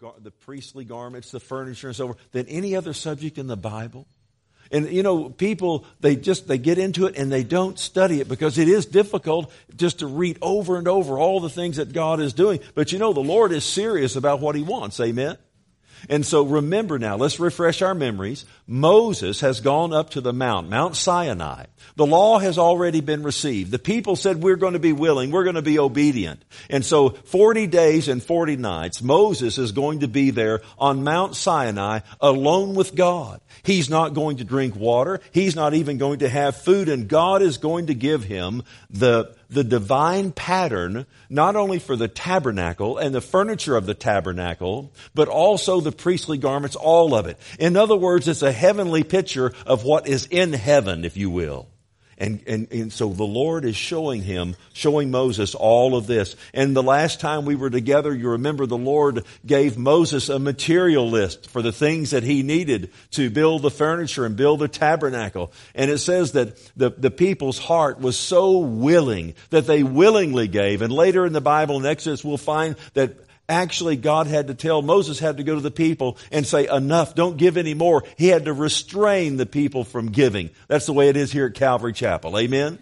the priestly garments, the furniture and so forth, than any other subject in the Bible. And, you know, people, they get into it and they don't study it because it is difficult just to read over and over all the things that God is doing. But, you know, the Lord is serious about what He wants. Amen? And so remember now, let's refresh our memories. Moses has gone up to the Mount Sinai. The law has already been received. The people said, we're going to be willing, we're going to be obedient. And so 40 days and 40 nights, Moses is going to be there on Mount Sinai alone with God. He's not going to drink water. He's not even going to have food. And God is going to give him the divine pattern, not only for the tabernacle and the furniture of the tabernacle, but also the priestly garments, all of it. In other words, it's a heavenly picture of what is in heaven, if you will. And so the Lord is showing Moses all of this. And the last time we were together, you remember the Lord gave Moses a material list for the things that he needed to build the furniture and build the tabernacle. And it says that the people's heart was so willing that they willingly gave. And later in the Bible, in Exodus, we'll find that actually, Moses had to go to the people and say, enough, don't give any more. He had to restrain the people from giving. That's the way it is here at Calvary Chapel. Amen?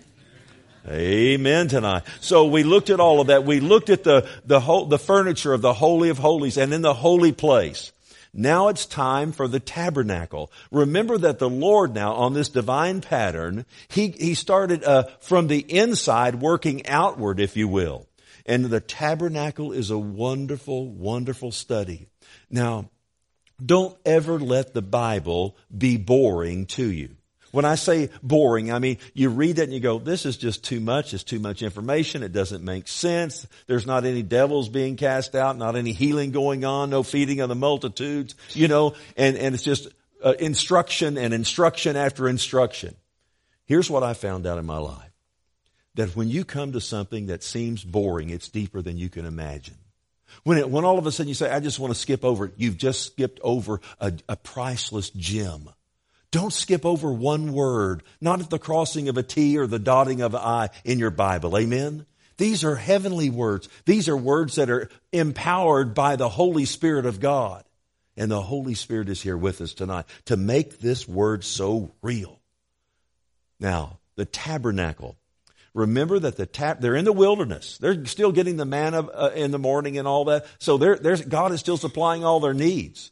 Amen tonight. So we looked at all of that. We looked at the furniture of the Holy of Holies and in the holy place. Now it's time for the tabernacle. Remember that the Lord now, on this divine pattern, He started from the inside working outward, if you will. And the tabernacle is a wonderful, wonderful study. Now, don't ever let the Bible be boring to you. When I say boring, I mean, you read it and you go, this is just too much. It's too much information. It doesn't make sense. There's not any devils being cast out, not any healing going on, no feeding of the multitudes, you know, and it's just instruction and instruction after instruction. Here's what I found out in my life. That when you come to something that seems boring, it's deeper than you can imagine. When all of a sudden you say, I just want to skip over it, you've just skipped over a priceless gem. Don't skip over one word, not at the crossing of a T or the dotting of an I in your Bible. Amen? These are heavenly words. These are words that are empowered by the Holy Spirit of God. And the Holy Spirit is here with us tonight to make this word so real. Now, the tabernacle. Remember that they're in the wilderness. They're still getting the manna in the morning and all that. So God is still supplying all their needs.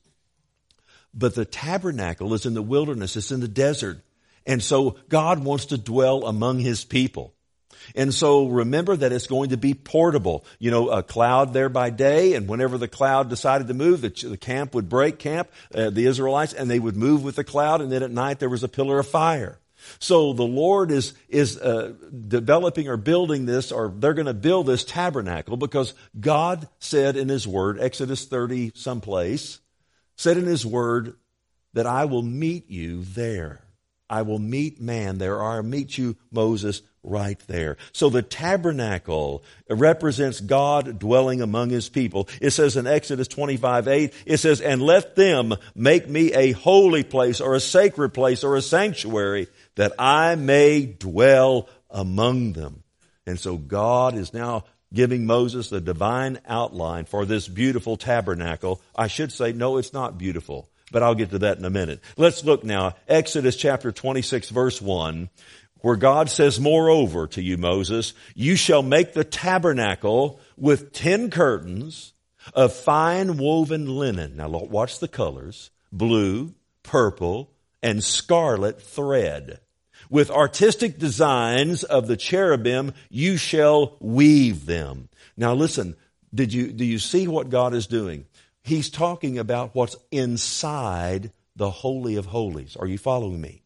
But the tabernacle is in the wilderness. It's in the desert. And so God wants to dwell among His people. And so remember that it's going to be portable. You know, a cloud there by day, and whenever the cloud decided to move, the camp would break camp, the Israelites, and they would move with the cloud, and then at night there was a pillar of fire. So the Lord is developing or building this, or they're going to build this tabernacle because God said in His Word, Exodus 30 someplace, said in His Word that I will meet you there. I will meet man there, or I'll meet you, Moses, right there. So the tabernacle represents God dwelling among His people. It says in Exodus 25:8, it says, and let them make me a holy place or a sacred place or a sanctuary that I may dwell among them. And so God is now giving Moses the divine outline for this beautiful tabernacle. I should say, no, it's not beautiful, but I'll get to that in a minute. Let's look now, Exodus chapter 26, verse 1, where God says, moreover to you, Moses, you shall make the tabernacle with 10 curtains of fine woven linen. Now watch the colors, blue, purple, and scarlet thread. With artistic designs of the cherubim, you shall weave them. Now listen, do you see what God is doing? He's talking about what's inside the Holy of Holies. Are you following me?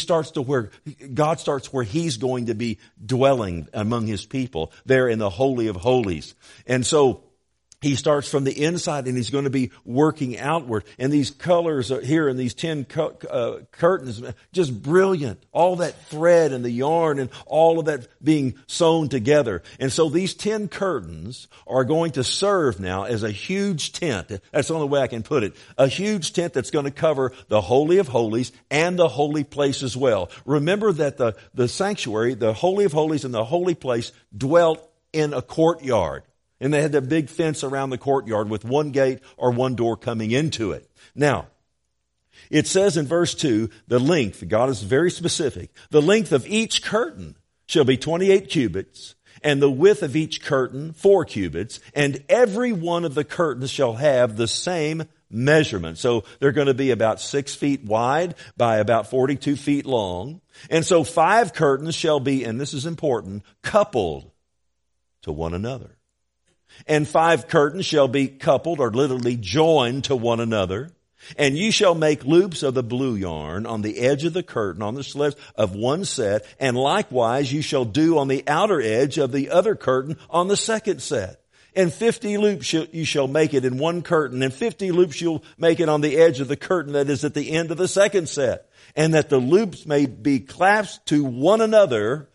God starts where He's going to be dwelling among His people, there in the Holy of Holies. And so He starts from the inside and He's going to be working outward. And these colors are here in these 10 curtains, just brilliant. All that thread and the yarn and all of that being sewn together. And so these 10 curtains are going to serve now as a huge tent. That's the only way I can put it. A huge tent that's going to cover the Holy of Holies and the holy place as well. Remember that the sanctuary, the Holy of Holies and the holy place dwelt in a courtyard. And they had that big fence around the courtyard with one gate or one door coming into it. Now, it says in verse 2, the length, God is very specific, the length of each curtain shall be 28 cubits, and the width of each curtain 4 cubits, and every one of the curtains shall have the same measurement. So they're going to be about 6 feet wide by about 42 feet long. And so 5 curtains shall be, and this is important, coupled to one another. And 5 curtains shall be coupled or literally joined to one another. And you shall make loops of the blue yarn on the edge of the curtain on the slits of one set. And likewise you shall do on the outer edge of the other curtain on the second set. And 50 loops you shall make it in one curtain. And 50 loops you'll make it on the edge of the curtain that is at the end of the second set. And that the loops may be clasped to one another.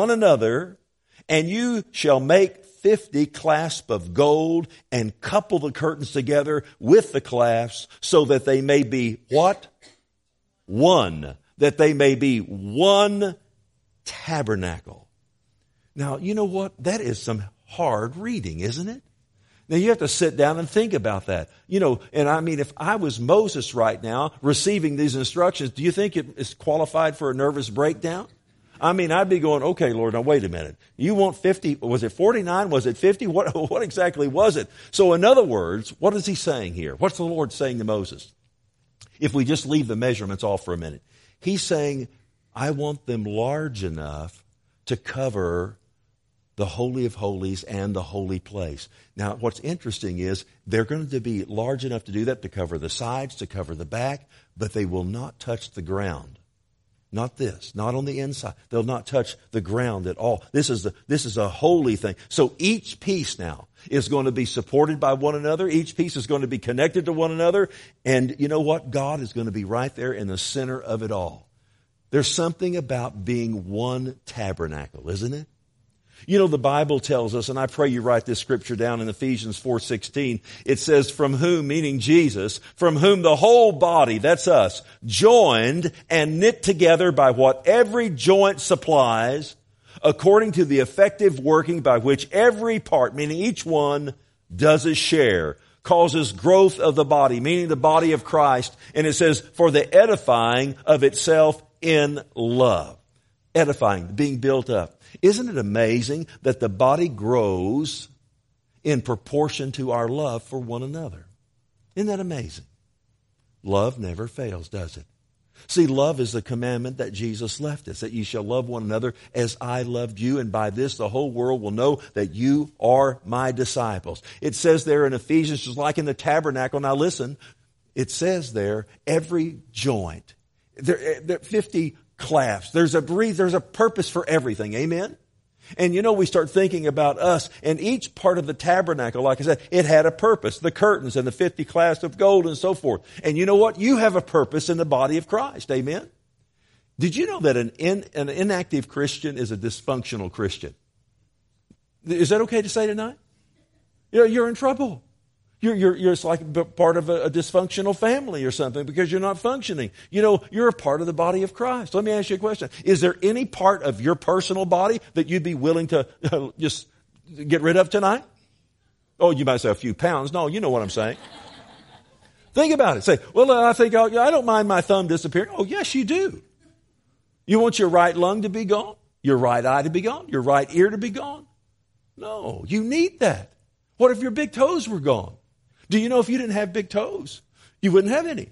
And you shall make 50 clasps of gold and couple the curtains together with the clasps so that they may be what? One. That they may be one tabernacle. Now, you know what? That is some hard reading, isn't it? Now, you have to sit down and think about that. You know, and I mean, if I was Moses right now receiving these instructions, do you think it is qualified for a nervous breakdown? I mean, I'd be going, okay, Lord, now wait a minute. You want 50, was it 49? Was it 50? What exactly was it? So in other words, what is he saying here? What's the Lord saying to Moses? If we just leave the measurements off for a minute. He's saying, I want them large enough to cover the Holy of Holies and the holy place. Now, what's interesting is they're going to be large enough to do that, to cover the sides, to cover the back, but they will not touch the ground. Not this, not on the inside. They'll not touch the ground at all. This is a holy thing. So each piece now is going to be supported by one another. Each piece is going to be connected to one another. And you know what? God is going to be right there in the center of it all. There's something about being one tabernacle, isn't it? You know, the Bible tells us, and I pray you write this scripture down in Ephesians 4:16. It says, from whom, meaning Jesus, from whom the whole body, that's us, joined and knit together by what every joint supplies, according to the effective working by which every part, meaning each one, does its share, causes growth of the body, meaning the body of Christ. And it says, for the edifying of itself in love. Edifying, being built up. Isn't it amazing that the body grows in proportion to our love for one another? Isn't that amazing? Love never fails, does it? See, love is the commandment that Jesus left us, that you shall love one another as I loved you, and by this the whole world will know that you are my disciples. It says there in Ephesians, just like in the tabernacle. Now listen, it says there, every joint, there 50 clasps. There's a purpose for everything. Amen? And you know, we start thinking about us, and each part of the tabernacle, like I said, it had a purpose. The curtains and the 50 clasps of gold and so forth. And you know what? You have a purpose in the body of Christ. Amen? Did you know that an inactive Christian is a dysfunctional Christian? Is that okay to say tonight? You're in trouble. You're like part of a dysfunctional family or something because you're not functioning. You know, you're a part of the body of Christ. Let me ask you a question. Is there any part of your personal body that you'd be willing to just get rid of tonight? Oh, you might say a few pounds. No, you know what I'm saying. Think about it. Say, well, I think I don't mind my thumb disappearing. Oh, yes, you do. You want your right lung to be gone? Your right eye to be gone? Your right ear to be gone? No, you need that. What if your big toes were gone? Do you know if you didn't have big toes, you wouldn't have any?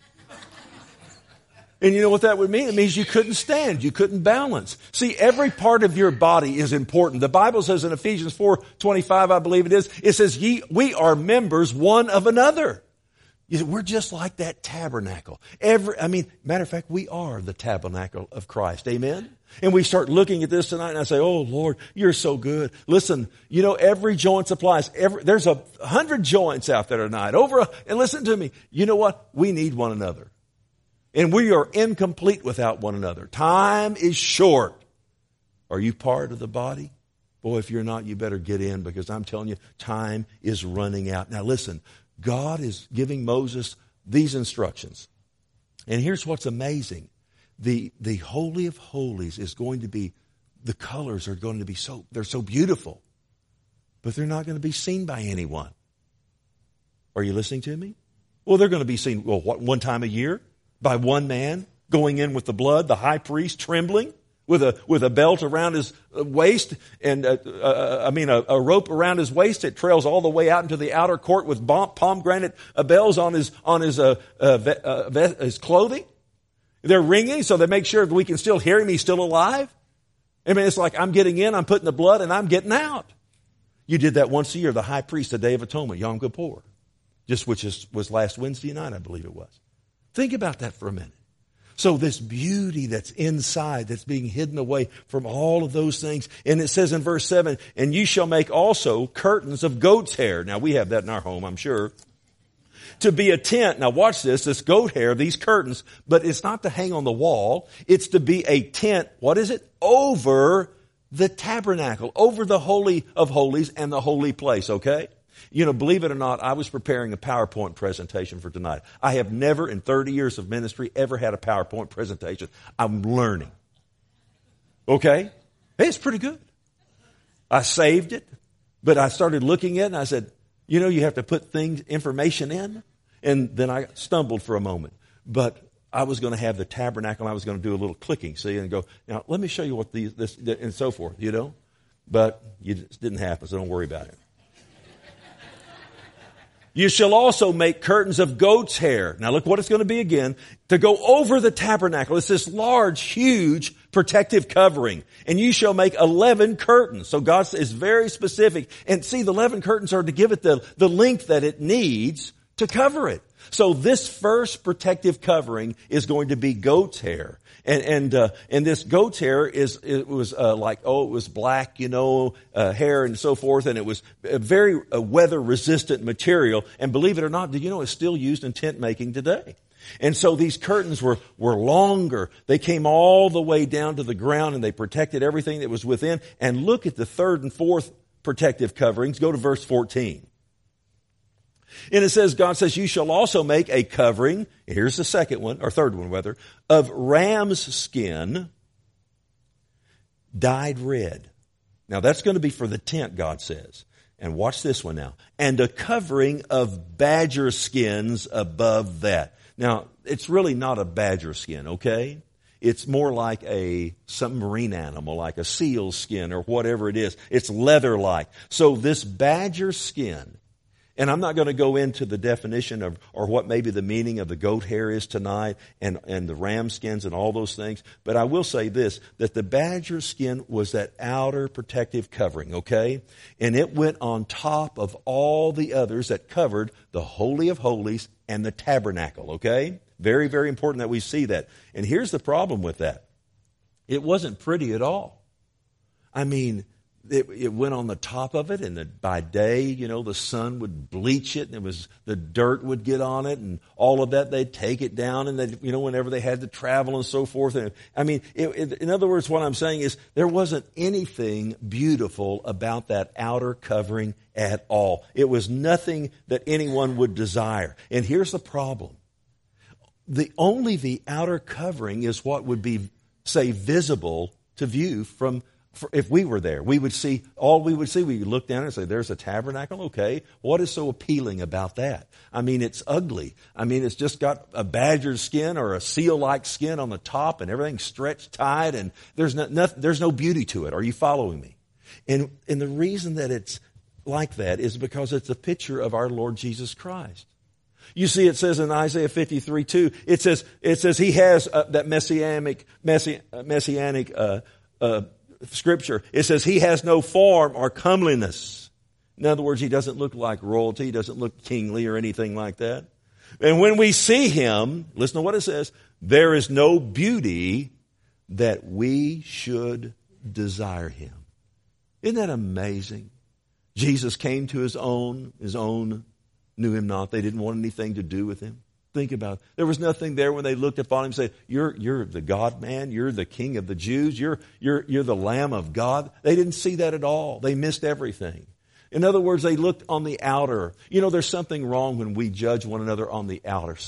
And you know what that would mean? It means you couldn't stand. You couldn't balance. See, every part of your body is important. The Bible says in Ephesians 4:25, I believe it is, it says, we are members one of another. We're just like that tabernacle. Matter of fact, we are the tabernacle of Christ. Amen? And we start looking at this tonight and I say, oh Lord, you're so good. Listen, you know, every joint supplies. There's 100 joints out there tonight. And listen to me. You know what? We need one another. And we are incomplete without one another. Time is short. Are you part of the body? Boy, if you're not, you better get in because I'm telling you, time is running out. Now listen, God is giving Moses these instructions. And here's what's amazing. The Holy of Holies is going to be, the colors are going to be they're so beautiful. but they're not going to be seen by anyone. Are you listening to me? Well, they're going to be seen, one time a year by one man going in with the blood, the high priest trembling with a belt around his waist and a rope around his waist that trails all the way out into the outer court with pomegranate bells on his clothing. They're ringing so they make sure we can still hear him. He's still alive. I mean, it's like I'm getting in, I'm putting the blood, and I'm getting out. You did that once a year, the high priest, the Day of Atonement, Yom Kippur, which was last Wednesday night, I believe it was. Think about that for a minute. So this beauty that's inside, that's being hidden away from all of those things. And it says in verse 7, and you shall make also curtains of goat's hair. Now we have that in our home, I'm sure. To be a tent. Now watch this goat hair, these curtains, but it's not to hang on the wall. It's to be a tent. What is it? Over the tabernacle, over the Holy of Holies and the holy place, okay? You know, believe it or not, I was preparing a PowerPoint presentation for tonight. I have never in 30 years of ministry ever had a PowerPoint presentation. I'm learning. Okay? Hey, it's pretty good. I saved it, but I started looking at it and I said, you know, you have to put information in. And then I stumbled for a moment. But I was going to have the tabernacle and I was going to do a little clicking, see, and go, now let me show you what this, and so forth, you know. But it didn't happen, so don't worry about it. You shall also make curtains of goat's hair. Now look what it's going to be again. To go over the tabernacle. It's this large, huge protective covering. And you shall make 11 curtains. So God is very specific. And see, the 11 curtains are to give it the length that it needs to cover it. So this first protective covering is going to be goat's hair. And this goat's hair it was black, you know, hair and so forth. And it was a very weather resistant material. And believe it or not, do you know it's still used in tent making today? And so these curtains were longer. They came all the way down to the ground and they protected everything that was within. And look at the third and fourth protective coverings. Go to verse 14. And it says, God says, you shall also make a covering, here's the second one, or third one rather, of ram's skin dyed red. Now that's going to be for the tent, God says. And watch this one now. And a covering of badger skins above that. Now, it's really not a badger skin, okay? It's more like some marine animal, like a seal skin or whatever it is. It's leather-like. So this badger skin, and I'm not going to go into the definition of, or what maybe the meaning of the goat hair is tonight and the ram skins and all those things. But I will say this, that the badger skin was that outer protective covering, okay? And it went on top of all the others that covered the Holy of Holies and the tabernacle, okay? Very, very important that we see that. And here's the problem with that. It wasn't pretty at all. I mean, it went on the top of it, and by day, you know, the sun would bleach it, and the dirt would get on it, and all of that. They'd take it down, and they, you know, whenever they had to travel and so forth. And I mean, in other words, what I'm saying is there wasn't anything beautiful about that outer covering at all. It was nothing that anyone would desire. And here's the problem: only the outer covering is what would be, say, visible to view if we were there. We would look down and say, there's a tabernacle, okay. What is so appealing about that? I mean, it's ugly. I mean, it's just got a badger's skin or a seal-like skin on the top and everything stretched tight, and there's no beauty to it. Are you following me? And the reason that it's like that is because it's a picture of our Lord Jesus Christ. You see, it says in Isaiah 53:2, it says he has that messianic Scripture. It says he has no form or comeliness. In other words, he doesn't look like royalty. He doesn't look kingly or anything like that. And when we see him, listen to what it says, there is no beauty that we should desire him. Isn't that amazing? Jesus came to his own knew him not. They didn't want anything to do with him. Think about it. There was nothing there when they looked upon him and said, you're the God man, you're the King of the Jews, you're the Lamb of God. They didn't see that at all. They missed everything. In other words, they looked on the outer. You know, there's something wrong when we judge one another on the outer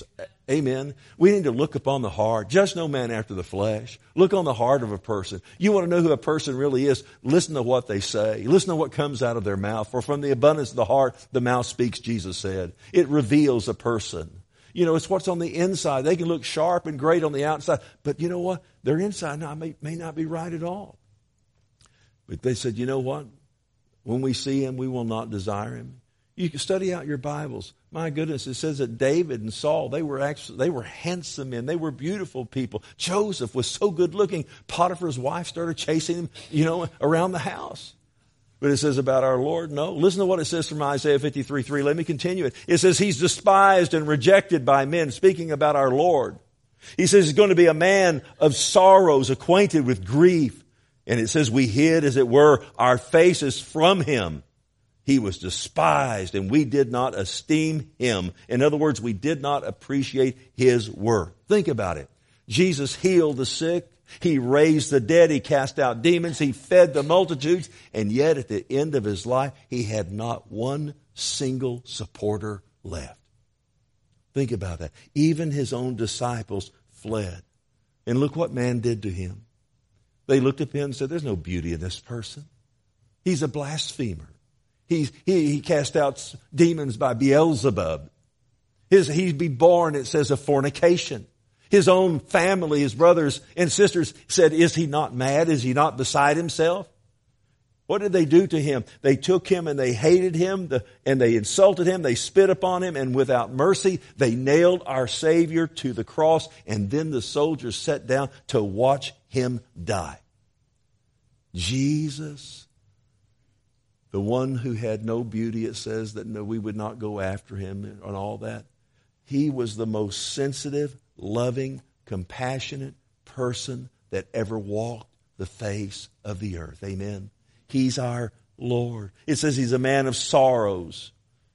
Amen. We need to look upon the heart. Judge no man after the flesh. Look on the heart of a person. You want to know who a person really is? Listen to what they say. Listen to what comes out of their mouth. For from the abundance of the heart, the mouth speaks, Jesus said. It reveals a person. You know, it's what's on the inside. They can look sharp and great on the outside, but you know what? Their inside may not be right at all. But they said, you know what? When we see him, we will not desire him. You can study out your Bibles. My goodness, it says that David and Saul, they were handsome men. They were beautiful people. Joseph was so good looking. Potiphar's wife started chasing him, around the house. But it says about our Lord, no. Listen to what it says from Isaiah 53:3. Let me continue it. It says he's despised and rejected by men, speaking about our Lord. He says he's going to be a man of sorrows, acquainted with grief. And it says we hid, as it were, our faces from him. He was despised and we did not esteem him. In other words, we did not appreciate his work. Think about it. Jesus healed the sick. He raised the dead. He cast out demons. He fed the multitudes. And yet at the end of his life, he had not one single supporter left. Think about that. Even his own disciples fled. And look what man did to him. They looked at him and said, there's no beauty in this person. He's a blasphemer. He cast out demons by Beelzebub. He'd be born, it says, of fornication. His own family, his brothers and sisters said, is he not mad? Is he not beside himself? What did they do to him? They took him and they hated him and they insulted him. They spit upon him, and without mercy, they nailed our Savior to the cross. And then the soldiers sat down to watch him die. Jesus, the one who had no beauty, it says that no, we would not go after him and all that. He was the most sensitive, loving, compassionate person that ever walked the face of the earth. Amen. He's our Lord. It says he's a man of sorrows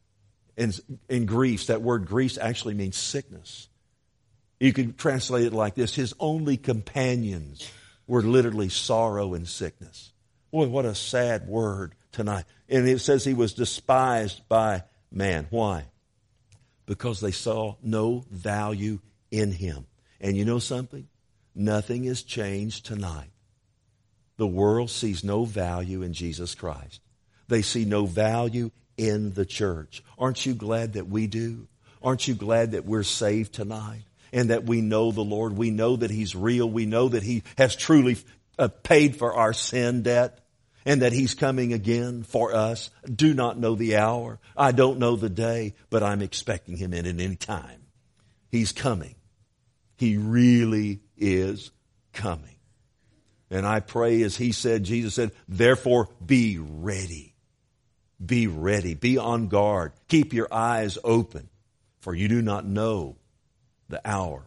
and griefs. That word griefs actually means sickness. You could translate it like this. His only companions were literally sorrow and sickness. Boy, what a sad word tonight. And it says he was despised by man. Why? Because they saw no value in him. And you know something? Nothing has changed tonight. The world sees no value in Jesus Christ. They see no value in the church. Aren't you glad that we do? Aren't you glad that we're saved tonight and that we know the Lord? We know that he's real. We know that he has truly paid for our sin debt and that he's coming again for us. Do not know the hour. I don't know the day, but I'm expecting him in at any time. He's coming. He really is coming. And I pray, as he said, Jesus said, therefore be ready. Be ready. Be on guard. Keep your eyes open, for you do not know the hour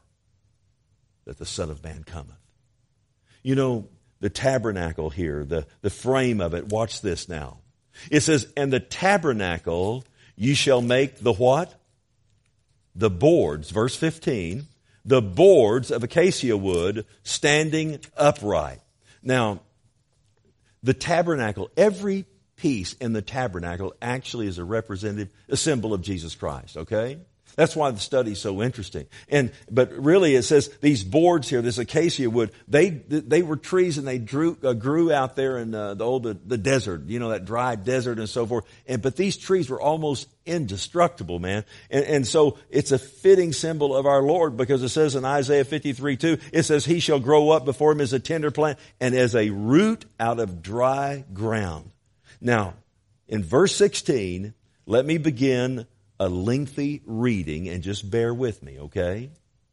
that the Son of Man cometh. You know, the tabernacle here, the frame of it, watch this now. It says, and the tabernacle you shall make the what? The boards, verse 15, the boards of acacia wood standing upright. Now, the tabernacle, every piece in the tabernacle actually is a symbol of Jesus Christ, okay? That's why the study is so interesting. But really it says these boards here, this acacia wood, they were trees and they grew out there in the desert, that dry desert and so forth. But these trees were almost indestructible, man. And so it's a fitting symbol of our Lord, because it says in Isaiah 53:2, it says, he shall grow up before him as a tender plant and as a root out of dry ground. Now, in verse 16, let me begin a lengthy reading, and just bear with me, okay?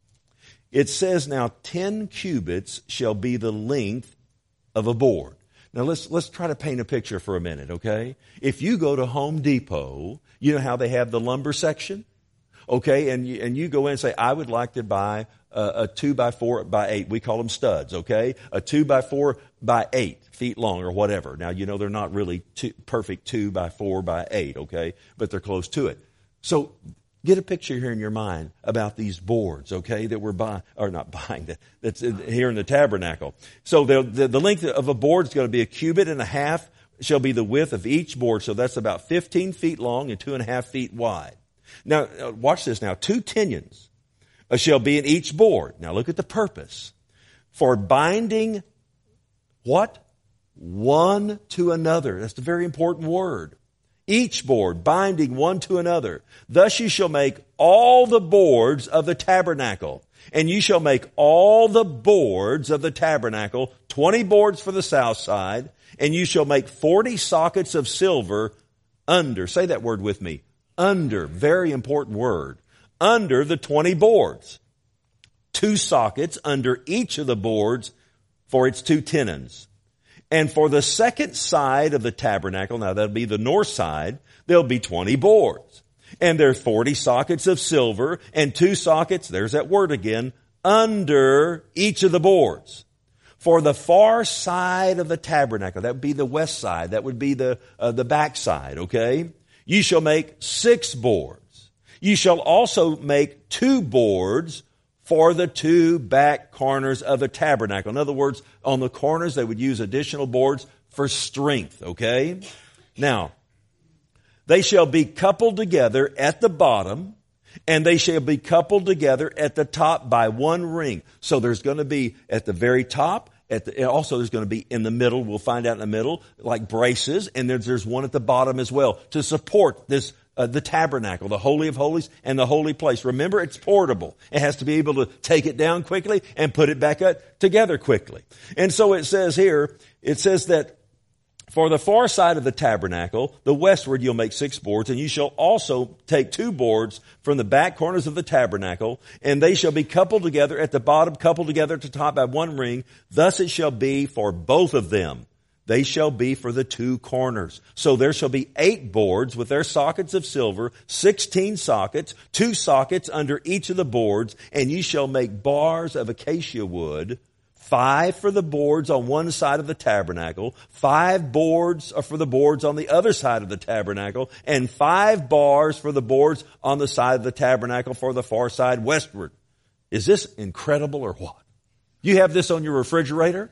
It says, now 10 cubits shall be the length of a board. Now let's try to paint a picture for a minute, okay? If you go to Home Depot, you know how they have the lumber section? Okay, and you go in and say, I would like to buy a 2x4x8. We call them studs, okay? A 2x4x8 feet long or whatever. Now, they're not really perfect 2x4x8, okay? But they're close to it. So get a picture here in your mind about these boards, okay, that we're buying, or not buying, that's here in the tabernacle. So the length of a board is going to be 1.5 cubits shall be the width of each board. So that's about 15 feet long and 2.5 feet wide. Now, watch this now. 2 pinions shall be in each board. Now look at the purpose. For binding what? One to another. That's the very important word. Each board binding one to another. Thus you shall make all the boards of the tabernacle. And you shall make all the boards of the tabernacle, 20 boards for the south side, and you shall make 40 sockets of silver under. Say that word with me. Under. Very important word. Under the 20 boards. 2 sockets under each of the boards for its 2 tenons. And for the second side of the tabernacle, now that'll be the north side, there'll be 20 boards. And there are 40 sockets of silver and 2 sockets, there's that word again, under each of the boards. For the far side of the tabernacle, that would be the west side, that would be the back side, okay? You shall make 6 boards. You shall also make 2 boards for the 2 back corners of the tabernacle. In other words, on the corners, they would use additional boards for strength, okay? Now, they shall be coupled together at the bottom, and they shall be coupled together at the top by 1 ring. So there's going to be at the very top, also there's going to be in the middle, we'll find out in the middle, like braces, and there's one at the bottom as well to support this the tabernacle, the Holy of Holies, and the holy place. Remember, it's portable. It has to be able to take it down quickly and put it back up together quickly. And so it says here, it says that for the far side of the tabernacle, the westward, you'll make 6 boards, and you shall also take 2 boards from the back corners of the tabernacle, and they shall be coupled together at the bottom, coupled together at the top by 1 ring. Thus it shall be for both of them. They shall be for the 2 corners. So there shall be 8 boards with their sockets of silver, 16 sockets, 2 sockets under each of the boards, and you shall make bars of acacia wood, 5 for the boards on one side of the tabernacle, 5 boards for the boards on the other side of the tabernacle, and 5 bars for the boards on the side of the tabernacle for the far side westward. Is this incredible or what? You have this on your refrigerator?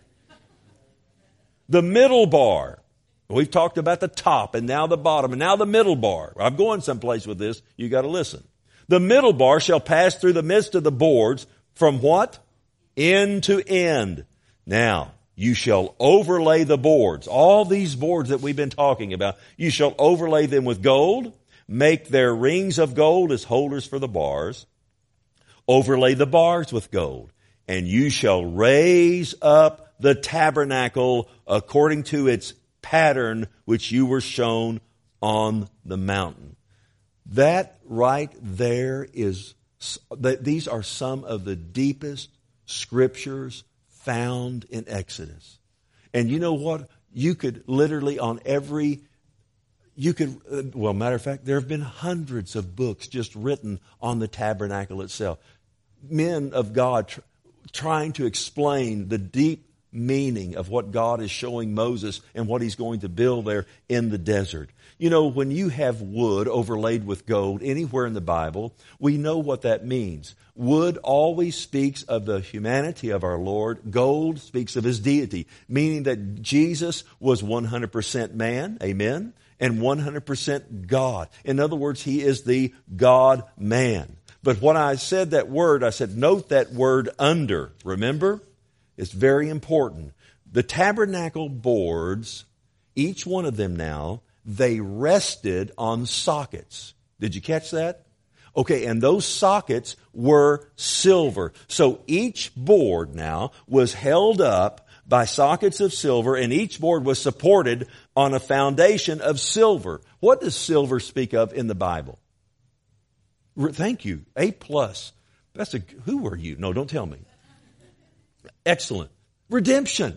The middle bar. We've talked about the top and now the bottom and now the middle bar. I'm going someplace with this. You got to listen. The middle bar shall pass through the midst of the boards from what? End to end. Now, you shall overlay the boards. All these boards that we've been talking about, you shall overlay them with gold, make their rings of gold as holders for the bars, overlay the bars with gold, and you shall raise up the tabernacle according to its pattern which you were shown on the mountain. That right there these are some of the deepest scriptures found in Exodus. And you know what? You could literally matter of fact, there have been hundreds of books just written on the tabernacle itself. Men of God trying to explain the deep meaning of what God is showing Moses and what he's going to build there in the desert. You know, when you have wood overlaid with gold anywhere in the Bible, we know what that means. Wood always speaks of the humanity of our Lord. Gold speaks of his deity, meaning that Jesus was 100% man, amen, and 100% God. In other words, he is the God-man. But when I said that word, I said, note that word under. Remember? It's very important. The tabernacle boards, each one of them now, they rested on sockets. Did you catch that? Okay, and those sockets were silver. So each board now was held up by sockets of silver, and each board was supported on a foundation of silver. What does silver speak of in the Bible? Thank you. A+. Who are you? No, don't tell me. Excellent. Redemption.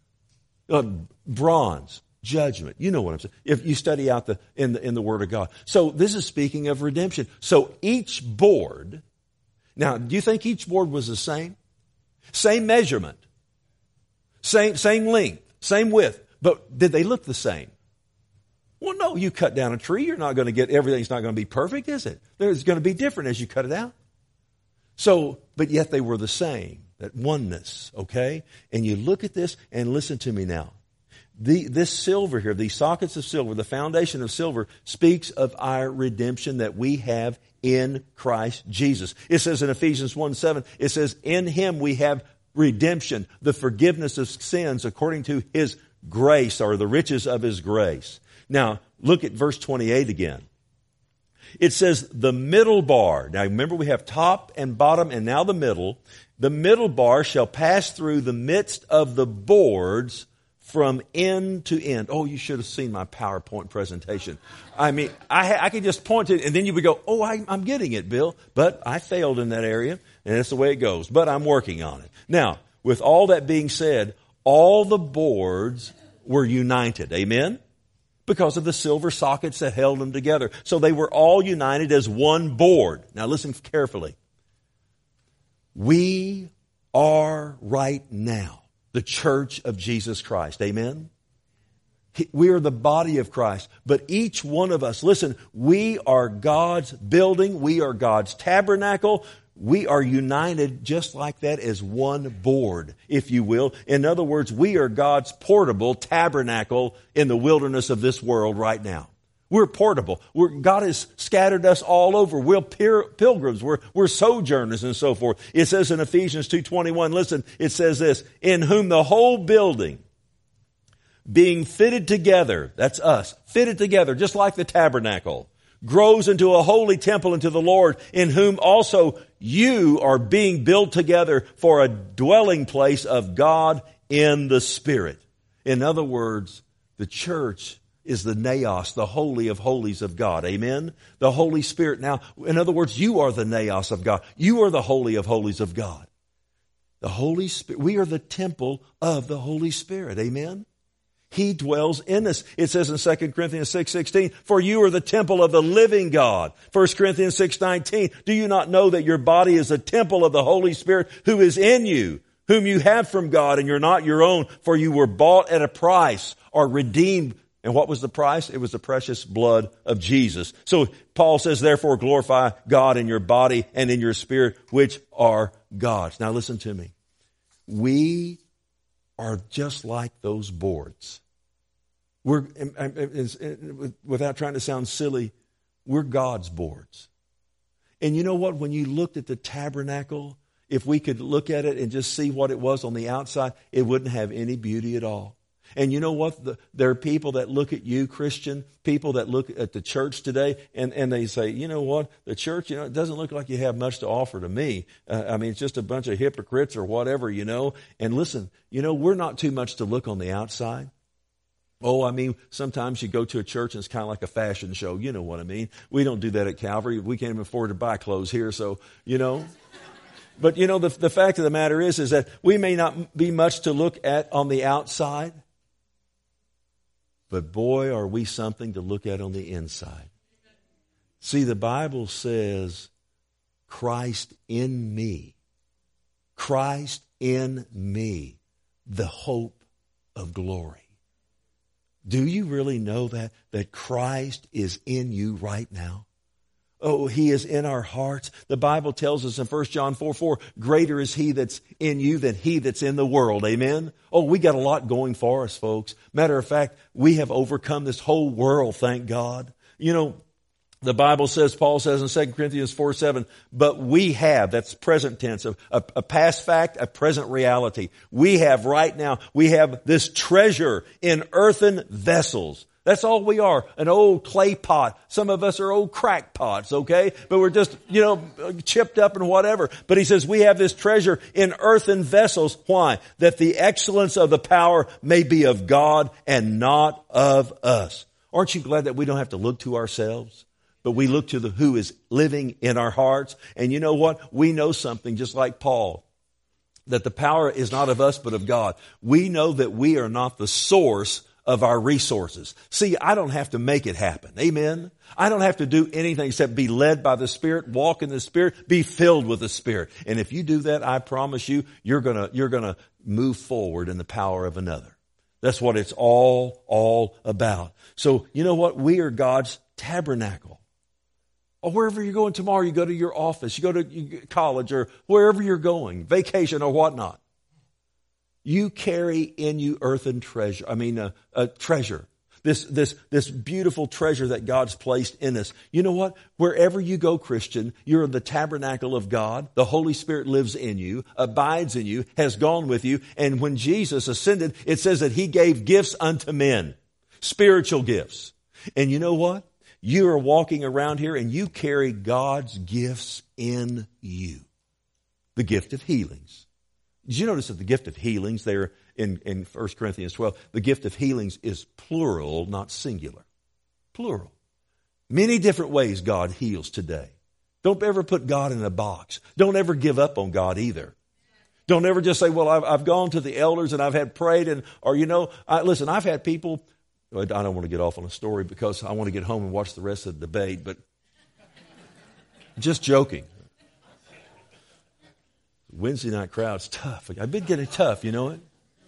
Bronze. Judgment. You know what I'm saying. If you study out in the Word of God. So this is speaking of redemption. So each board, now do you think each board was the same? Same measurement. Same length. Same width. But did they look the same? Well, no, you cut down a tree, you're not going to get, everything's not going to be perfect, is it? It's going to be different as you cut it out. So, but yet they were the same. That oneness, okay? And you look at this and listen to me now. This silver here, these sockets of silver, the foundation of silver, speaks of our redemption that we have in Christ Jesus. It says in Ephesians 1:7, it says, in Him we have redemption, the forgiveness of sins according to His grace, or the riches of His grace. Now, look at verse 28 again. It says the middle bar. Now remember, we have top and bottom and now the middle. The middle bar shall pass through the midst of the boards from end to end. Oh, you should have seen my PowerPoint presentation. I mean, I could just point to it and then you would go, oh, I'm getting it, Bill. But I failed in that area and that's the way it goes. But I'm working on it. Now, with all that being said, all the boards were united. Amen? Because of the silver sockets that held them together. So they were all united as one board. Now listen carefully. We are right now the church of Jesus Christ. Amen? We are the body of Christ. But each one of us, listen, we are God's building. We are God's tabernacle. We are united just like that as one board, if you will. In other words, we are God's portable tabernacle in the wilderness of this world right now. We're portable. God has scattered us all over. We're pilgrims. We're sojourners and so forth. It says in Ephesians 2:21, listen, it says this, in whom the whole building being fitted together, that's us, fitted together just like the tabernacle, grows into a holy temple unto the Lord, in whom also you are being built together for a dwelling place of God in the Spirit. In other words, the church is the naos, the holy of holies of God. Amen? The Holy Spirit. Now, in other words, you are the naos of God. You are the holy of holies of God. The Holy Spirit. We are the temple of the Holy Spirit. Amen? He dwells in us. It says in 2 Corinthians 6:16, for you are the temple of the living God. 1 Corinthians 6:19, do you not know that your body is a temple of the Holy Spirit who is in you, whom you have from God, and you're not your own, for you were bought at a price, or redeemed. And what was the price? It was the precious blood of Jesus. So Paul says, therefore glorify God in your body and in your spirit, which are God's. Now listen to me. We are just like those boards. We're, without trying to sound silly, we're God's boards. And you know what? When you looked at the tabernacle, if we could look at it and just see what it was on the outside, it wouldn't have any beauty at all. And you know what? There are people that look at you, Christian, people that look at the church today, and they say, you know what? The church, it doesn't look like you have much to offer to me. It's just a bunch of hypocrites or whatever, And listen, we're not too much to look on the outside. Sometimes you go to a church and it's kind of like a fashion show. You know what I mean? We don't do that at Calvary. We can't even afford to buy clothes here, so. But the fact of the matter is that we may not be much to look at on the outside. But boy, are we something to look at on the inside. See, the Bible says, Christ in me. Christ in me, the hope of glory. Do you really know that Christ is in you right now? Oh, He is in our hearts. The Bible tells us in 1 John 4:4, greater is He that's in you than he that's in the world. Amen? Oh, we got a lot going for us, folks. Matter of fact, we have overcome this whole world, thank God. The Bible says, Paul says in 2 Corinthians 4:7, but we have, that's present tense, a past fact, a present reality. We have right now, we have this treasure in earthen vessels. That's all we are, an old clay pot. Some of us are old crack pots, okay? But we're just, chipped up and whatever. But he says we have this treasure in earthen vessels. Why? That the excellence of the power may be of God and not of us. Aren't you glad that we don't have to look to ourselves? But we look to who is living in our hearts. And you know what? We know something just like Paul, that the power is not of us but of God. We know that we are not the source of our resources. See, I don't have to make it happen. Amen? I don't have to do anything except be led by the Spirit, walk in the Spirit, be filled with the Spirit. And if you do that, I promise you, you're gonna move forward in the power of another. That's what it's all about. So, you know what? We are God's tabernacle. Or wherever you're going tomorrow, you go to your office, you go to college, or wherever you're going, vacation or whatnot. You carry in you earthen treasure. A treasure. This beautiful treasure that God's placed in us. You know what? Wherever you go, Christian, you're in the tabernacle of God. The Holy Spirit lives in you, abides in you, has gone with you. And when Jesus ascended, it says that He gave gifts unto men. Spiritual gifts. And you know what? You are walking around here and you carry God's gifts in you. The gift of healings. Did you notice that the gift of healings there in 1 Corinthians 12, the gift of healings is plural, not singular. Plural. Many different ways God heals today. Don't ever put God in a box. Don't ever give up on God either. Don't ever just say, well, I've gone to the elders and I've had prayed listen, I've had people, I don't want to get off on a story because I want to get home and watch the rest of the debate, but just joking. Wednesday night crowd's tough. I've been getting tough, you know it?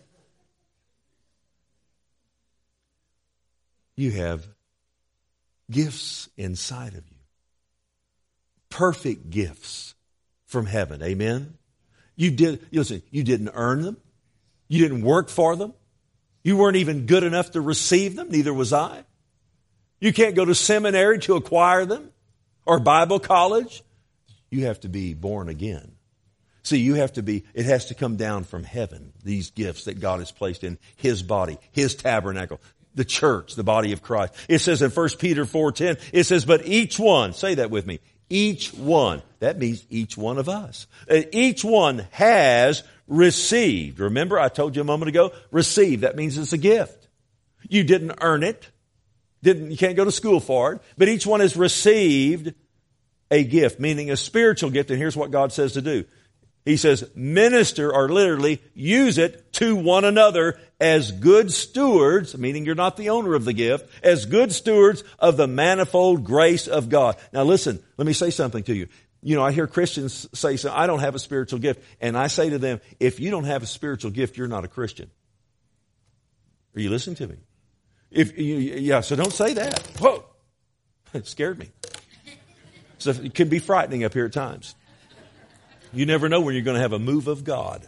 You have gifts inside of you. Perfect gifts from heaven. Amen? You didn't earn them. You didn't work for them. You weren't even good enough to receive them. Neither was I. You can't go to seminary to acquire them or Bible college. You have to be born again. See, it has to come down from heaven, these gifts that God has placed in His body, His tabernacle, the church, the body of Christ. It says in 1 Peter 4:10, it says, but each one, say that with me, each one, that means each one of us. Each one has received. Remember, I told you a moment ago, receive, that means it's a gift. You didn't earn it. You can't go to school for it, but each one has received a gift, meaning a spiritual gift, and here's what God says to do. He says, minister, or literally, use it to one another as good stewards, meaning you're not the owner of the gift, as good stewards of the manifold grace of God. Now listen, let me say something to you. You know, I hear Christians say, I don't have a spiritual gift. And I say to them, if you don't have a spiritual gift, you're not a Christian. Are you listening to me? So don't say that. Whoa! It scared me. So it can be frightening up here at times. You never know when you're going to have a move of God.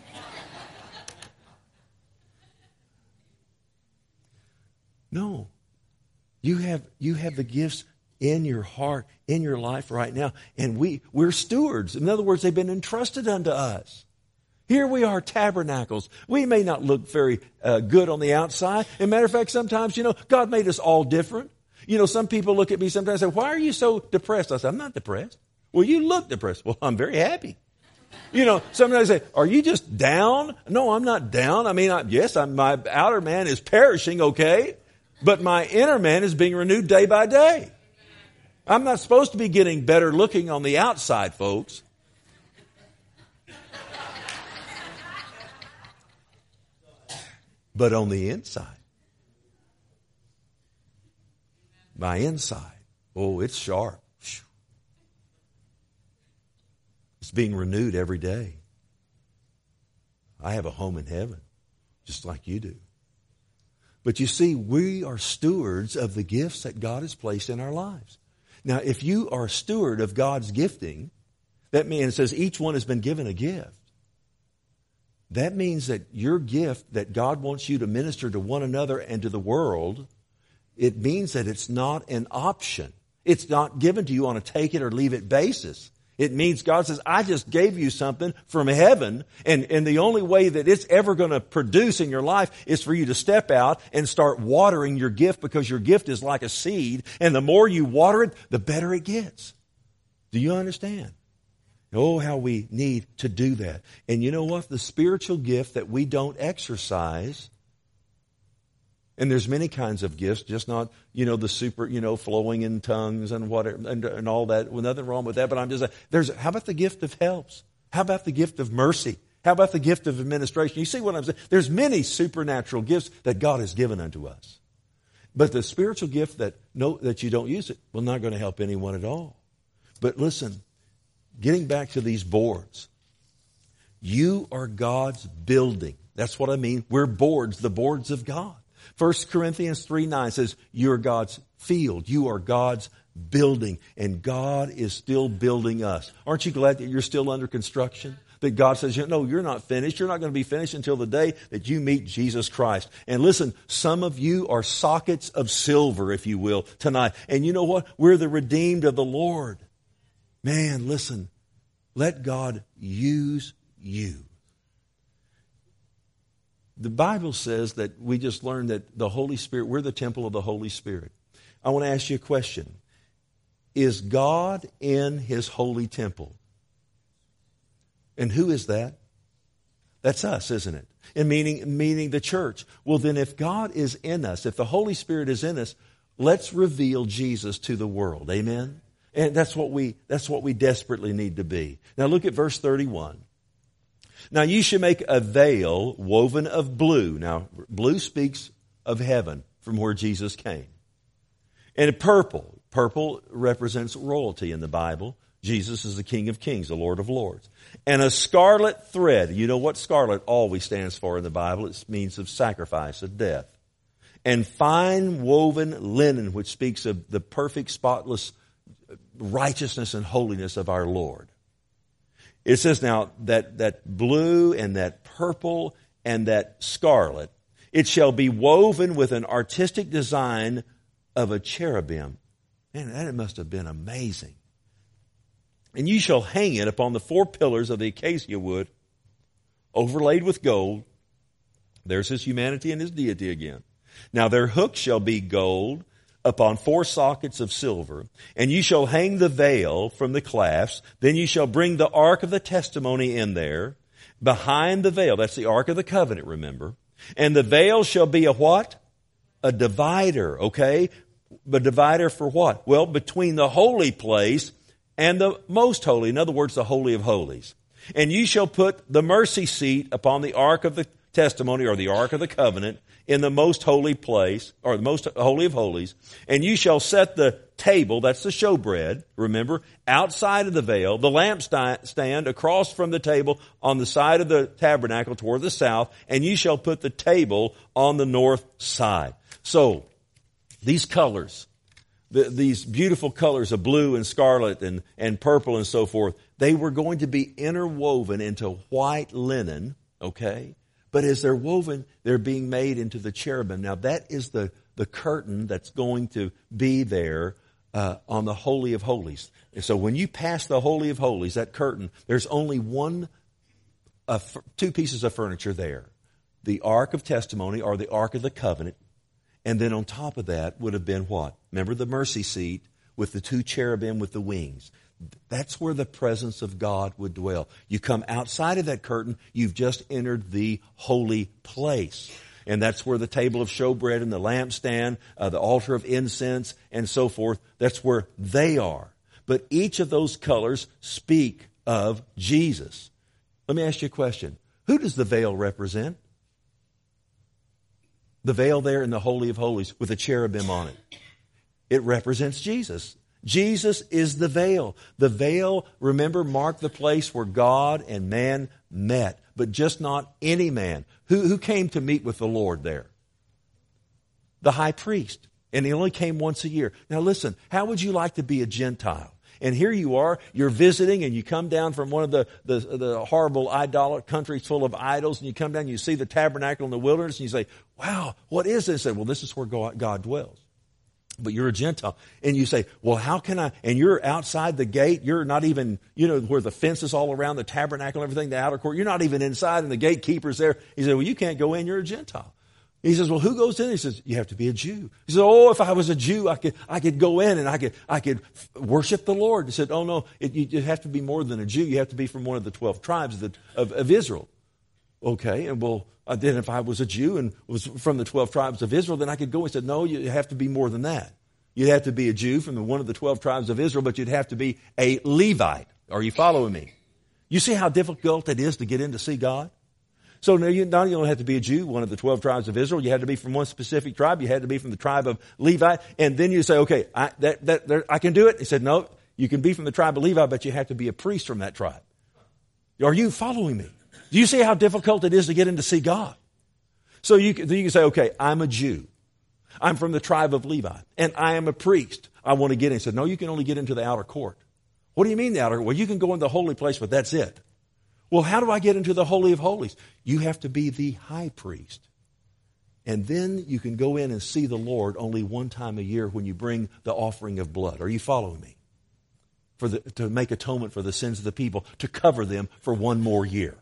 No. You have the gifts in your heart, in your life right now. And we're stewards. In other words, they've been entrusted unto us. Here we are, tabernacles. We may not look very good on the outside. As a matter of fact, sometimes, God made us all different. Some people look at me sometimes and say, why are you so depressed? I say, I'm not depressed. Well, you look depressed. Well, I'm very happy. Sometimes they say, are you just down? No, I'm not down. My outer man is perishing, okay? But my inner man is being renewed day by day. I'm not supposed to be getting better looking on the outside, folks. But on the inside. My inside. Oh, it's sharp. It's being renewed every day. I have a home in heaven, just like you do. But you see, we are stewards of the gifts that God has placed in our lives. Now, if you are a steward of God's gifting, that means it says each one has been given a gift. That means that your gift that God wants you to minister to one another and to the world, it means that it's not an option. It's not given to you on a take it or leave it basis. It means God says, I just gave you something from heaven, and the only way that it's ever going to produce in your life is for you to step out and start watering your gift, because your gift is like a seed, and the more you water it, the better it gets. Do you understand? Oh, how we need to do that. And you know what? The spiritual gift that we don't exercise, and there's many kinds of gifts, just not, the super, flowing in tongues and whatever, and all that. Well, nothing wrong with that, but I'm just saying, how about the gift of helps? How about the gift of mercy? How about the gift of administration? You see what I'm saying? There's many supernatural gifts that God has given unto us. But the spiritual gift that you don't use it, well, not going to help anyone at all. But listen, getting back to these boards, you are God's building. That's what I mean. We're boards, the boards of God. 1 Corinthians 3:9 says, you're God's field. You are God's building. And God is still building us. Aren't you glad that you're still under construction? that God says, no, you're not finished. You're not going to be finished until the day that you meet Jesus Christ. And listen, some of you are sockets of silver, if you will, tonight. And you know what? We're the redeemed of the Lord. Man, listen, let God use you. The Bible says that we just learned that the Holy Spirit, we're the temple of the Holy Spirit. I want to ask you a question. Is God in His holy temple? And who is that? That's us, isn't it? And meaning the church. Well, then if God is in us, if the Holy Spirit is in us, let's reveal Jesus to the world. Amen? And that's what we desperately need to be. Now look at verse 31. Now you should make a veil woven of blue. Now, blue speaks of heaven from where Jesus came. And purple. Purple represents royalty in the Bible. Jesus is the King of Kings, the Lord of Lords. And a scarlet thread. You know what scarlet always stands for in the Bible? It means of sacrifice, of death. And fine woven linen, which speaks of the perfect, spotless righteousness and holiness of our Lord. It says now that blue and that purple and that scarlet, it shall be woven with an artistic design of a cherubim. Man, that must have been amazing. And you shall hang it upon the 4 pillars of the acacia wood, overlaid with gold. There's His humanity and His deity again. Now their hooks shall be gold upon 4 sockets of silver, and you shall hang the veil from the clasps. Then you shall bring the ark of the testimony in there, behind the veil. That's the ark of the covenant, remember. And the veil shall be a what? A divider, okay? A divider for what? Well, between the holy place and the most holy. In other words, the Holy of Holies. And you shall put the mercy seat upon the ark of the testimony, or the ark of the covenant, in the most holy place, or the most holy of holies. And you shall set the table, that's the showbread, remember, outside of the veil, the lampstand across from the table on the side of the tabernacle toward the south, and you shall put the table on the north side. So, these colors, these beautiful colors of blue and scarlet and purple and so forth, they were going to be interwoven into white linen, okay? But as they're woven, they're being made into the cherubim. Now that is the curtain that's going to be there on the Holy of Holies. And so when you pass the Holy of Holies, that curtain, there's only 2 pieces of furniture there. The Ark of Testimony, or the Ark of the Covenant. And then on top of that would have been what? Remember the mercy seat with the 2 cherubim with the wings. That's where the presence of God would dwell. You come outside of that curtain, you've just entered the holy place. And that's where the table of showbread and the lampstand, the altar of incense, and so forth, that's where they are. But each of those colors speak of Jesus. Let me ask you a question. Who does the veil represent? The veil there in the Holy of Holies with a cherubim on it. It represents Jesus. Jesus is the veil. The veil, remember, marked the place where God and man met, but just not any man. Who came to meet with the Lord there? The high priest. And he only came once a year. Now listen, how would you like to be a Gentile? And here you are, you're visiting, and you come down from one of the horrible idolatrous countries full of idols, and you come down and you see the tabernacle in the wilderness, and you say, wow, what is this? And well, this is where God dwells. But you're a Gentile. And you say, well, how can I? And you're outside the gate. You're not even, where the fence is all around the tabernacle and everything, the outer court. You're not even inside, and the gatekeeper's there. He said, well, you can't go in. You're a Gentile. He says, well, who goes in? He says, you have to be a Jew. He says, oh, if I was a Jew, I could go in and I could worship the Lord. He said, oh, no, you have to be more than a Jew. You have to be from one of the 12 tribes of Israel. Okay, and well, then if I was a Jew and was from the 12 tribes of Israel, then I could go. He said, no, you have to be more than that. You'd have to be a Jew from one of the 12 tribes of Israel, but you'd have to be a Levite. Are you following me? You see how difficult it is to get in to see God? So now you not only have to be a Jew, one of the 12 tribes of Israel, you had to be from one specific tribe, you had to be from the tribe of Levi, and then you say, okay, I can do it. He said, no, you can be from the tribe of Levi, but you have to be a priest from that tribe. Are you following me? Do you see how difficult it is to get in to see God? So you can say, okay, I'm a Jew. I'm from the tribe of Levi, and I am a priest. I want to get in. He said, no, you can only get into the outer court. What do you mean the outer court? Well, you can go in the holy place, but that's it. Well, how do I get into the Holy of Holies? You have to be the high priest. And then you can go in and see the Lord only one time a year when you bring the offering of blood. Are you following me? To make atonement for the sins of the people, to cover them for one more year.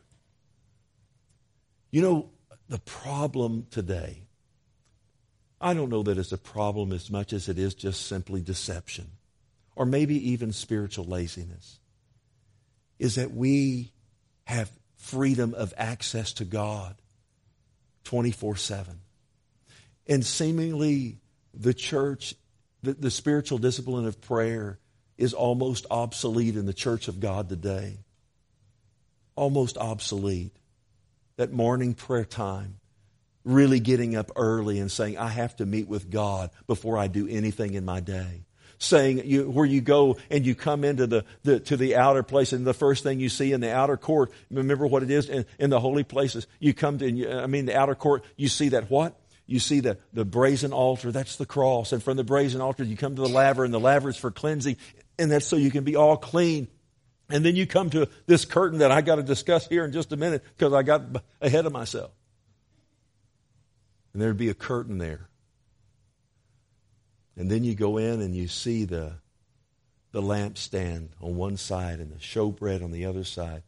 You know, the problem today, I don't know that it's a problem as much as it is just simply deception, or maybe even spiritual laziness, is that we have freedom of access to God 24/7. And seemingly the church, the spiritual discipline of prayer is almost obsolete in the church of God today. Almost obsolete. That morning prayer time, really getting up early and saying, I have to meet with God before I do anything in my day. Saying where you go and you come into the outer place, and the first thing you see in the outer court, remember what it is in the holy places. You come to, the outer court, you see that what? You see the brazen altar, that's the cross. And from the brazen altar, you come to the laver, and the laver is for cleansing. And that's so you can be all clean. And then you come to this curtain that I got to discuss here in just a minute because I got ahead of myself. And there'd be a curtain there. And then you go in and you see the lampstand on one side and the showbread on the other side.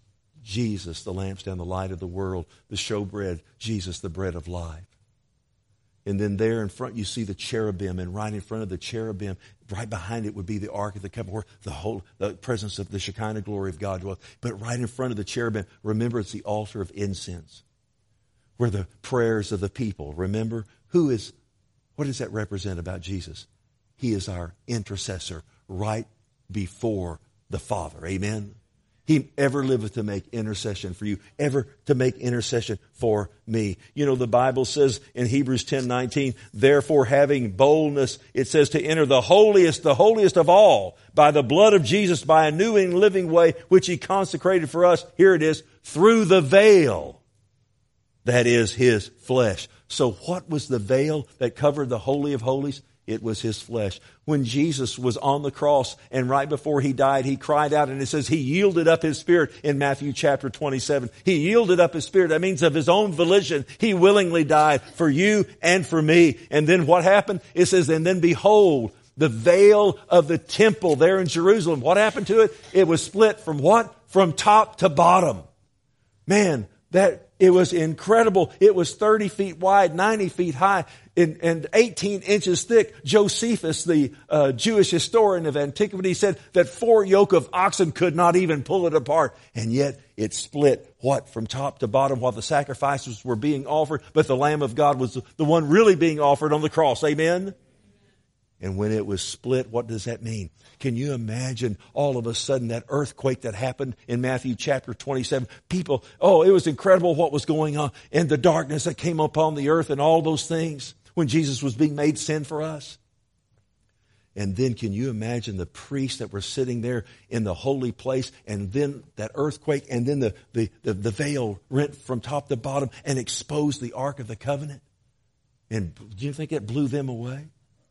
Jesus, the lampstand, the light of the world. The showbread, Jesus, the bread of life. And then there in front you see the cherubim, and right in front of the cherubim, right behind it would be the Ark of the Covenant, where the presence of the Shekinah glory of God dwells. But right in front of the cherubim, remember, it's the altar of incense, where the prayers of the people. Remember, what does that represent about Jesus? He is our intercessor right before the Father. Amen? He ever liveth to make intercession for you, ever to make intercession for me. You know, the Bible says in Hebrews 10:19, therefore having boldness, it says to enter the holiest of all, by the blood of Jesus, by a new and living way, which He consecrated for us. Here it is, through the veil that is His flesh. So what was the veil that covered the Holy of Holies? It was His flesh. When Jesus was on the cross and right before He died, He cried out, and it says He yielded up His spirit in Matthew chapter 27. He yielded up His spirit. That means of His own volition, He willingly died for you and for me. And then what happened? It says, and then behold, the veil of the temple there in Jerusalem. What happened to it? It was split from what? From top to bottom. Man, it was incredible. It was 30 feet wide, 90 feet high, and 18 inches thick. Josephus, the Jewish historian of antiquity, said that 4 yoke of oxen could not even pull it apart. And yet it split, what? From top to bottom while the sacrifices were being offered. But the Lamb of God was the one really being offered on the cross. Amen? And when it was split, what does that mean? Can you imagine all of a sudden that earthquake that happened in Matthew chapter 27? People, it was incredible what was going on, and the darkness that came upon the earth and all those things when Jesus was being made sin for us. And then can you imagine the priests that were sitting there in the holy place, and then that earthquake, and then the veil rent from top to bottom and exposed the Ark of the Covenant? And do you think it blew them away?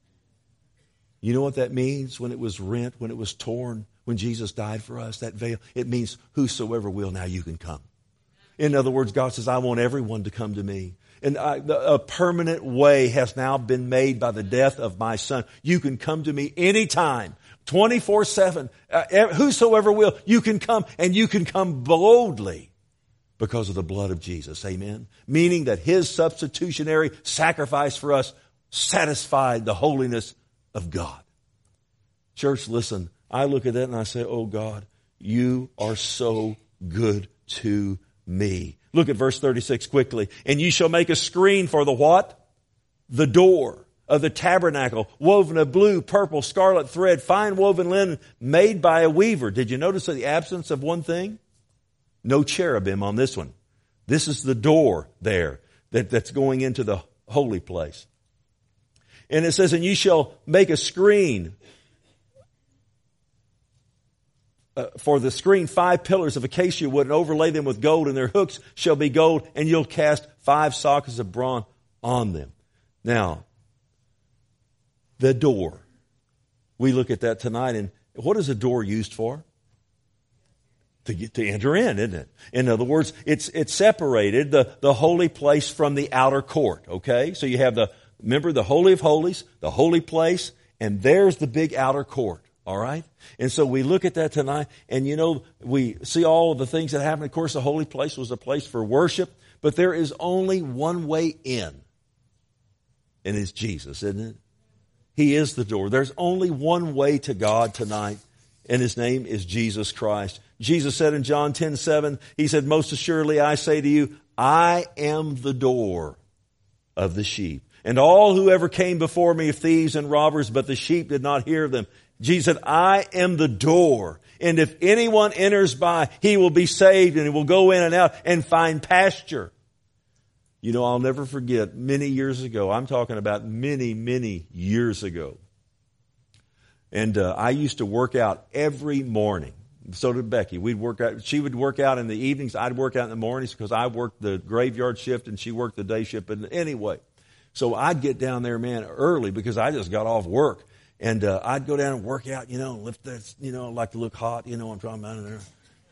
You know what that means when it was rent, when it was torn, when Jesus died for us, that veil? It means whosoever will, now you can come. In other words, God says, I want everyone to come to me. And a permanent way has now been made by the death of my Son. You can come to me anytime, 24/7. Whosoever will, you can come, and you can come boldly because of the blood of Jesus. Amen? Meaning that His substitutionary sacrifice for us satisfied the holiness of God. Church, listen, I look at that and I say, oh God, you are so good to me. Look at verse 36 quickly. And you shall make a screen for the what? The door of the tabernacle, woven of blue, purple, scarlet thread, fine woven linen, made by a weaver. Did you notice the absence of one thing? No cherubim on this one. This is the door there that's going into the holy place. And it says, and you shall make a screen. For the screen, 5 pillars of acacia wood, and overlay them with gold, and their hooks shall be gold, and you'll cast 5 sockets of bronze on them. Now, the door. We look at that tonight, and what is a door used for? to enter in, isn't it? In other words, it's separated the holy place from the outer court, okay? So you have remember the Holy of Holies, the holy place, and there's the big outer court, all right? And so we look at that tonight, and we see all of the things that happen. Of course, the holy place was a place for worship, but there is only one way in, and it's Jesus, isn't it? He is the door. There's only one way to God tonight, and His name is Jesus Christ. Jesus said in John 10:7, He said, most assuredly I say to you, I am the door of the sheep. And all who ever came before me are thieves and robbers, but the sheep did not hear them. Jesus said, I am the door. And if anyone enters by, he will be saved, and he will go in and out and find pasture. I'll never forget many years ago. I'm talking about many, many years ago. And I used to work out every morning. So did Becky. We'd work out. She would work out in the evenings. I'd work out in the mornings because I worked the graveyard shift and she worked the day shift. But anyway, so I'd get down there, man, early because I just got off work. And I'd go down and work out, and lift that, like to look hot, I'm talking about in there.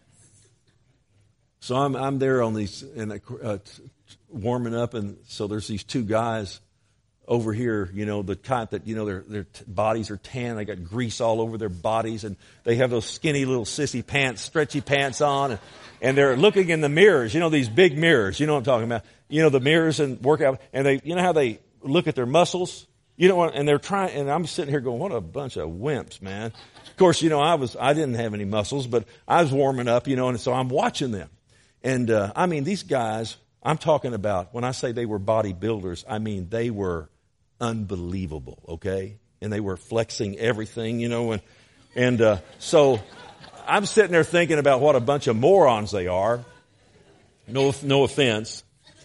So I'm there on these, and warming up, and so there's these two guys over here, the kind that, their bodies are tan, they got grease all over their bodies, and they have those skinny little sissy pants, stretchy pants on, and they're looking in the mirrors, these big mirrors, what I'm talking about, the mirrors and workout, and they, how they look at their muscles. And they're trying, and I'm sitting here going, what a bunch of wimps, man. Of course, I didn't have any muscles, but I was warming up, and so I'm watching them. And, these guys, I'm talking about, when I say they were bodybuilders, they were unbelievable, okay? And they were flexing everything, and so I'm sitting there thinking about what a bunch of morons they are. No offense.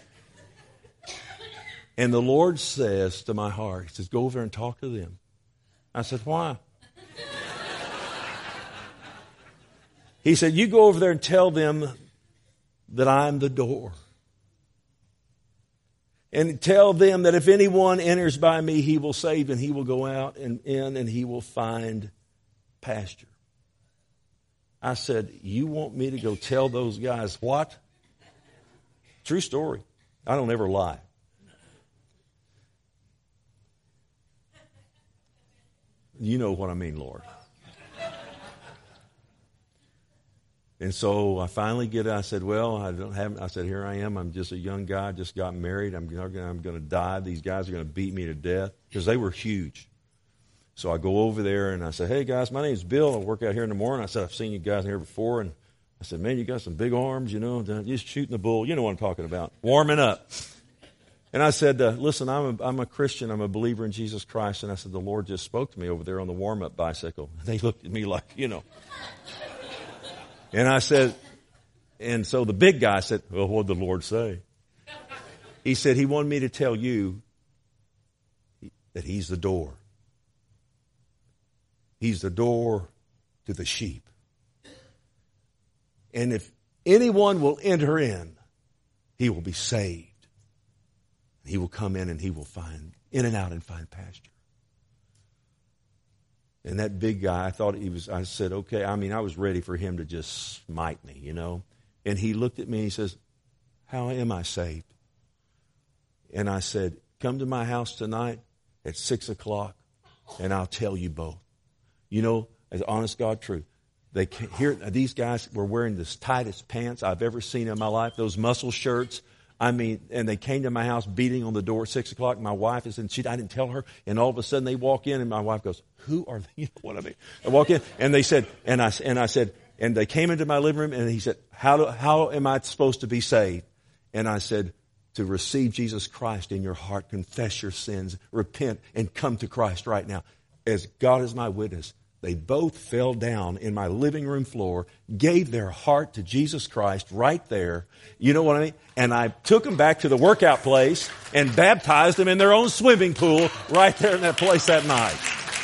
And the Lord says to my heart, He says, go over there and talk to them. I said, why? He said, you go over there and tell them that I'm the door. And tell them that if anyone enters by me, he will save, and he will go out and in, and he will find pasture. I said, you want me to go tell those guys what? True story. I don't ever lie. You know what I mean, Lord. And so I finally I said, well, I said, here I am. I'm just a young guy, just got married. I'm going to die. These guys are going to beat me to death because they were huge. So I go over there and I said, hey guys, my name's Bill. I work out here in the morning. I said, I've seen you guys here before. And I said, man, you got some big arms, just shooting the bull. You know what I'm talking about. Warming up. And I said, listen, I'm a Christian. I'm a believer in Jesus Christ. And I said, the Lord just spoke to me over there on the warm-up bicycle. And they looked at me like, And I said, and so the big guy said, well, what did the Lord say? He said, He wanted me to tell you that He's the door. He's the door to the sheep. And if anyone will enter in, he will be saved. He will come in and he will find in and out and find pasture. And that big guy, I said, okay, I was ready for him to just smite me, And he looked at me and he says, how am I saved? And I said, come to my house tonight at 6:00 and I'll tell you both. As honest God truth, these guys were wearing the tightest pants I've ever seen in my life, those muscle shirts. And they came to my house beating on the door at 6:00. My wife is I didn't tell her. And all of a sudden they walk in and my wife goes, who are they? You know what I mean? I walk in and they said, and I said, and they came into my living room and he said, how am I supposed to be saved? And I said, to receive Jesus Christ in your heart, confess your sins, repent, and come to Christ right now. As God is my witness, they both fell down in my living room floor, gave their heart to Jesus Christ right there. You know what I mean? And I took them back to the workout place and baptized them in their own swimming pool right there in that place that night.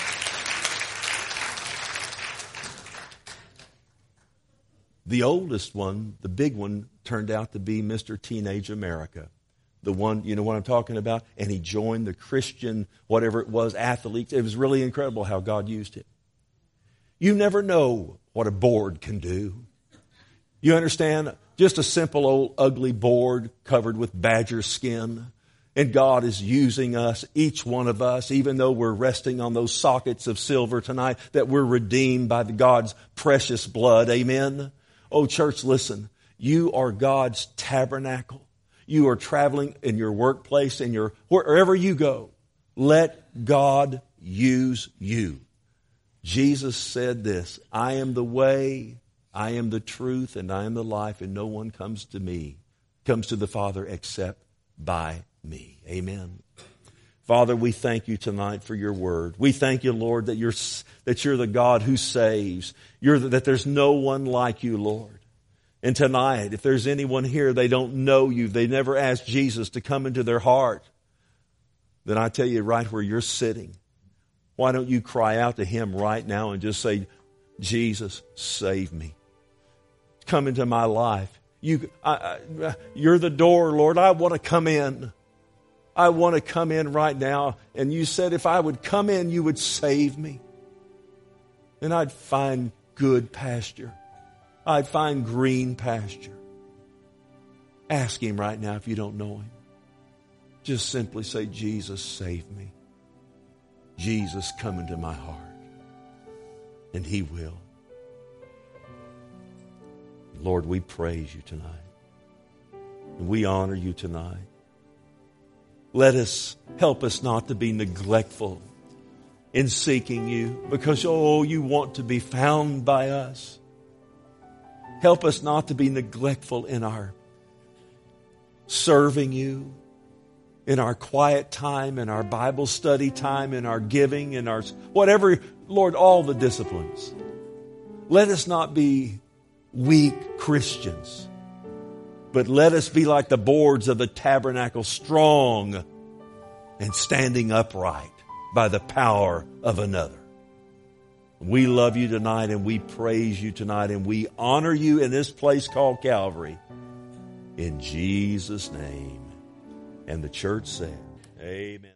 The oldest one, the big one, turned out to be Mr. Teenage America. The one, you know what I'm talking about? And he joined the Christian, whatever it was, athletes. It was really incredible how God used him. You never know what a board can do. You understand? Just a simple old ugly board covered with badger skin. And God is using us, each one of us, even though we're resting on those sockets of silver tonight, that we're redeemed by God's precious blood. Amen? Oh, church, listen. You are God's tabernacle. You are traveling in your workplace, wherever you go. Let God use you. Jesus said this, I am the way, I am the truth, and I am the life, and no one comes to the Father except by me. Amen. Father, we thank you tonight for your word. We thank you, Lord, that you're the God who saves. That there's no one like you, Lord. And tonight, if there's anyone here, they don't know you, they never asked Jesus to come into their heart, then I tell you right where you're sitting, why don't you cry out to Him right now and just say, Jesus, save me. Come into my life. You're the door, Lord. I want to come in. I want to come in right now. And you said if I would come in, you would save me. And I'd find good pasture. I'd find green pasture. Ask Him right now if you don't know Him. Just simply say, Jesus, save me. Jesus, come into my heart. And He will. Lord, we praise you tonight. And we honor you tonight. Help us not to be neglectful in seeking you because, you want to be found by us. Help us not to be neglectful in our serving you, in our quiet time, in our Bible study time, in our giving, in our whatever, Lord, all the disciplines. Let us not be weak Christians, but let us be like the boards of the tabernacle, strong and standing upright by the power of another. We love you tonight and we praise you tonight and we honor you in this place called Calvary. In Jesus' name. And the church said, amen.